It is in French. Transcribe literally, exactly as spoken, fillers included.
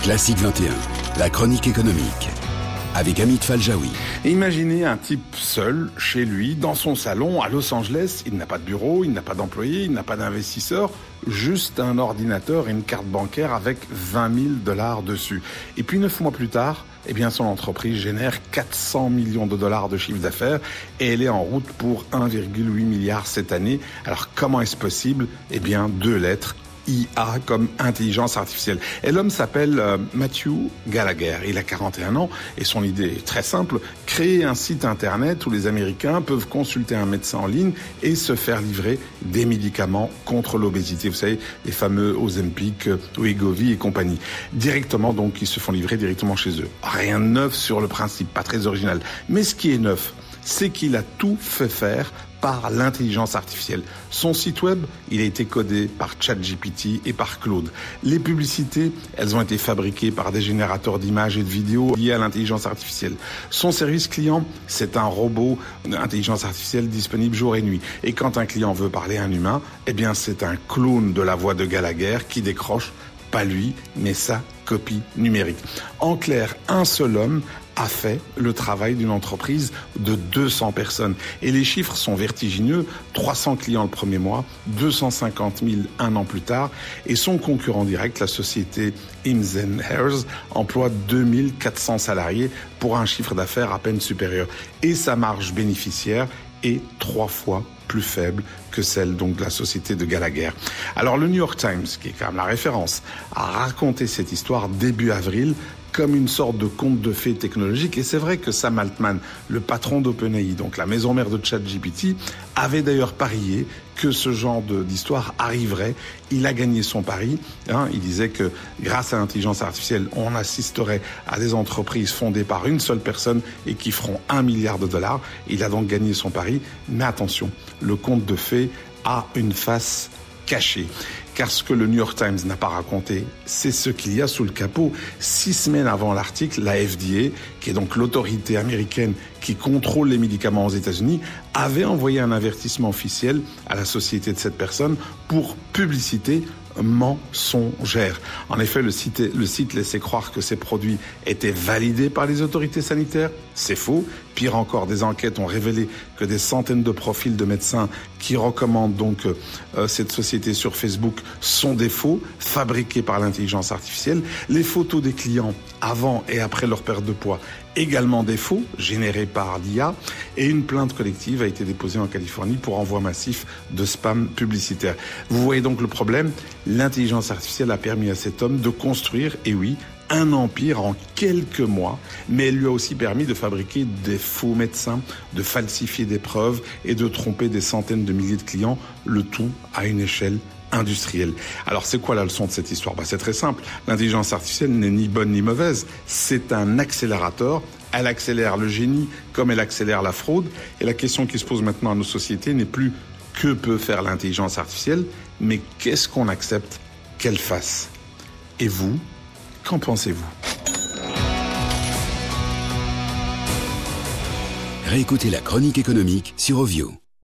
Classique vingt et un, la chronique économique, avec Amit Faljaoui. Imaginez un type seul, chez lui, dans son salon, à Los Angeles. Il n'a pas de bureau, il n'a pas d'employé, il n'a pas d'investisseur, juste un ordinateur et une carte bancaire avec vingt mille dollars dessus. Et puis neuf mois plus tard, eh bien, son entreprise génère quatre cents millions de dollars de chiffre d'affaires et elle est en route pour un virgule huit milliard cette année. Alors, comment est-ce possible? Eh bien, deux lettres. I A comme intelligence artificielle. Et l'homme s'appelle euh, Matthew Gallagher. Il a quarante et un ans et son idée est très simple. Créer un site internet où les Américains peuvent consulter un médecin en ligne et se faire livrer des médicaments contre l'obésité. Vous savez, les fameux Ozempic, Wegovy et compagnie. Directement, donc, ils se font livrer directement chez eux. Rien de neuf sur le principe, pas très original. Mais ce qui est neuf, c'est qu'il a tout fait faire par l'intelligence artificielle. Son site web, il a été codé par ChatGPT et par Claude. Les publicités, elles ont été fabriquées par des générateurs d'images et de vidéos liés à l'intelligence artificielle. Son service client, c'est un robot d'intelligence artificielle disponible jour et nuit. Et quand un client veut parler à un humain, eh bien c'est un clone de la voix de Gallagher qui décroche, pas lui, mais sa copie numérique. En clair, un seul homme a fait le travail d'une entreprise de deux cents personnes. Et les chiffres sont vertigineux. trois cents clients le premier mois, deux cent cinquante mille un an plus tard. Et son concurrent direct, la société Hims and Hers, emploie deux mille quatre cents salariés pour un chiffre d'affaires à peine supérieur. Et sa marge bénéficiaire est trois fois plus faible que celle donc de la société de Gallagher. Alors le New York Times, qui est quand même la référence, a raconté cette histoire début avril comme une sorte de conte de fées technologique. Et c'est vrai que Sam Altman, le patron d'OpenAI, donc la maison mère de ChatGPT, avait d'ailleurs parié que ce genre de, d'histoire arriverait. Il a gagné son pari. Hein. Il disait que grâce à l'intelligence artificielle, on assisterait à des entreprises fondées par une seule personne et qui feront un milliard de dollars. Il a donc gagné son pari. Mais attention, le conte de fées a une face cachée. Car ce que le New York Times n'a pas raconté, c'est ce qu'il y a sous le capot. Six semaines avant l'article, la F D A, qui est donc l'autorité américaine qui contrôle les médicaments aux États-Unis, avait envoyé un avertissement officiel à la société de cette personne pour publicité mensongère. En effet, le site, le site laissait croire que ces produits étaient validés par les autorités sanitaires. C'est faux. Pire encore, des enquêtes ont révélé que des centaines de profils de médecins qui recommandent donc euh, cette société sur Facebook sont des faux, fabriqués par l'intelligence artificielle. Les photos des clients avant et après leur perte de poids, également des faux, générés par l'I A. Et une plainte collective a été déposée en Californie pour envoi massif de spam publicitaire. Vous voyez donc le problème. L'intelligence artificielle a permis à cet homme de construire, et oui, un empire en quelques mois, mais elle lui a aussi permis de fabriquer des faux médecins, de falsifier des preuves et de tromper des centaines de milliers de clients, le tout à une échelle industrielle. Alors c'est quoi la leçon de cette histoire? Bah, c'est très simple. L'intelligence artificielle n'est ni bonne ni mauvaise. C'est un accélérateur. Elle accélère le génie comme elle accélère la fraude. Et la question qui se pose maintenant à nos sociétés n'est plus que peut faire l'intelligence artificielle, mais qu'est-ce qu'on accepte qu'elle fasse? Et vous, qu'en pensez-vous? Réécoutez la chronique économique sur Ovio.